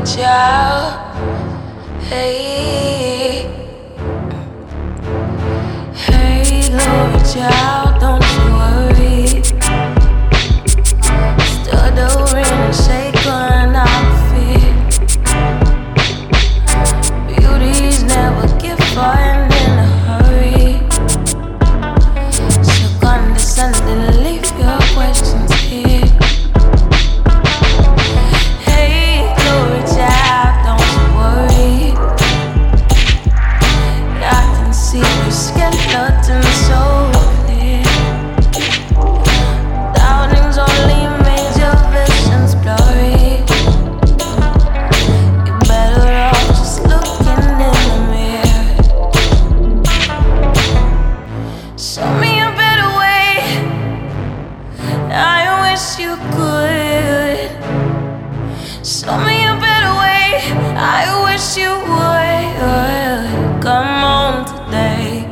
child. Hey, hey, glory child, don't you worry. Stuttering and shaking out fear. Beauty's never given in a hurry. So condescending, leave your questions here. Hey, glory child, don't you worry. I can see your skeleton so clear. Doubting's only made your visions blurry. You're better off just looking in the mirror. Show me a better way. I wish you could. Show me a better way. I wish you would. Come on today.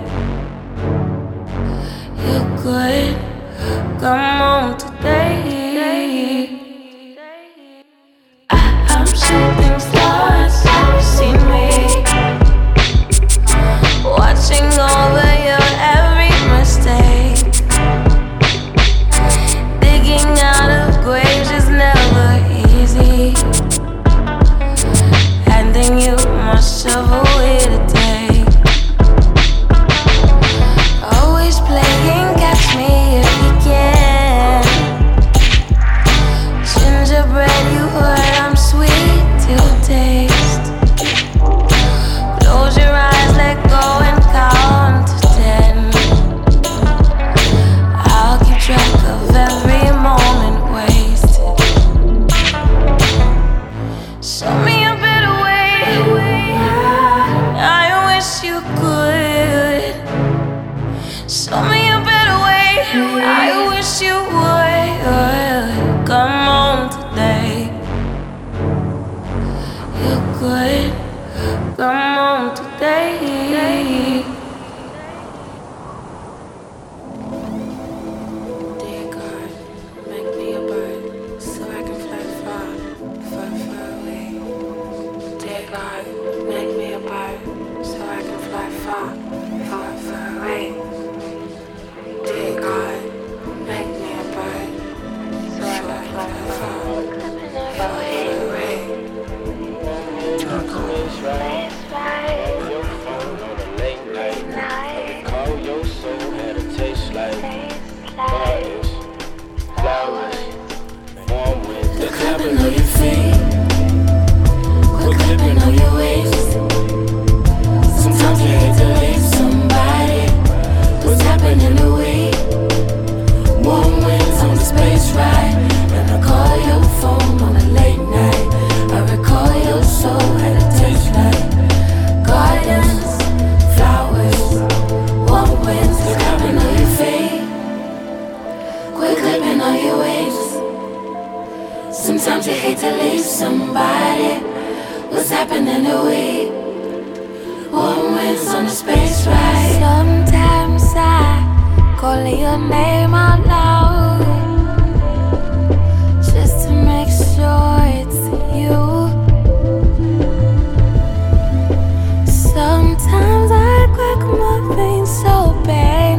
You're good. Come on today. I'm shooting stars. Have you seen me? Watching over your every mistake. Digging out of graves is never easy. Handing you my shovel with a take. Always playing catch me if you can. Gingerbread, you heard I'm sweet to taste. Close your eyes, let go and count to 10. I'll keep track of every moment wasted. Show me a better way. I wish you could. Show me a better way. I wish you would. Come on today. You're good. Come on today. Dear God, make me a bird so I can fly far, far, far away. Dear God, make me a bird so I can fly far, far, far away. Dear God, make me a bird so I can fly far, far, far away. Your phone on a late night. I recall your soul had a taste like gardens, flowers, warm winds. The clapping of your feet, quick clipping of your waist. Sometimes you hate to leave somebody. What's happening to we? Warm winds on the space ride. And I call your phone on a late night. I recall your soul had a taste like gardens, flowers, warm winds. The clapping of your feet, quick clipping of your waist. Sometimes you hate to leave somebody. What's happening to we? Warm winds on the space ride. Sometimes I call your name out loud, just to make sure it's you. Sometimes I crack my veins so bad,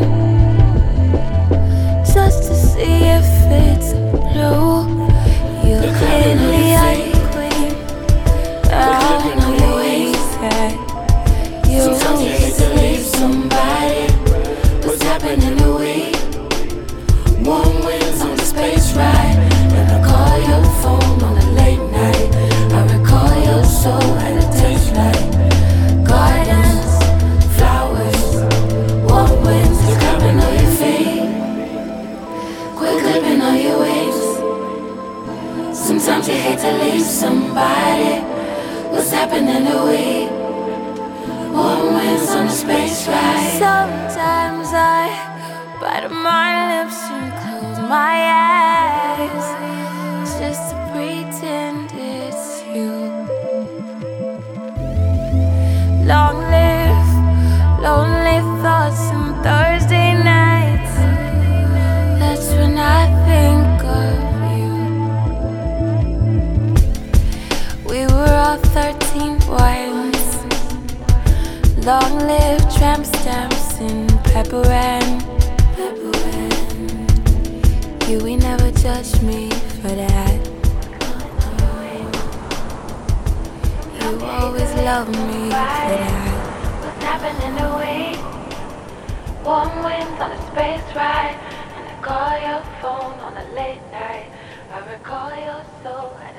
just to see if it's blue. You clearly are queen. I know you wasted. Sometimes you hate to leave somebody. What's happening to we? Warm winds on the space ride. And I call your phone on a late night. I recall your soul had a taste like gardens, flowers, warm winds. The clapping of your feet, quick clipping of your waist. Sometimes you hate to leave somebody. What's happening to we? Warm winds on the space ride. Sometimes I bite my lips and close my eyes, just to pretend it's you. Long live lonely thoughts and Thursday nights. That's when I think of you. We were You ain't never judged me for that. You always loved me for that. We're snapping in the wind, warm winds on a space ride, and I call your phone on a late night. I recall your soul.